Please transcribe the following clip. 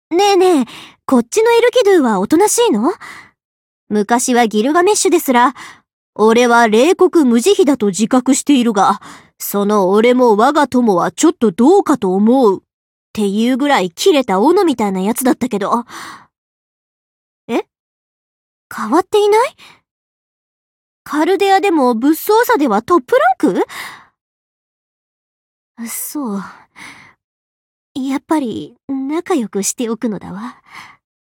ねえねえ、こっちのエルキドゥはおとなしいの？昔はギルガメッシュですら、俺は冷酷無慈悲だと自覚しているが、その俺も我が友はちょっとどうかと思う。っていうぐらい切れた斧みたいなやつだったけど。え？変わっていない？カルデアでも物騒さではトップランク？そう。やっぱり仲良くしておくのだわ。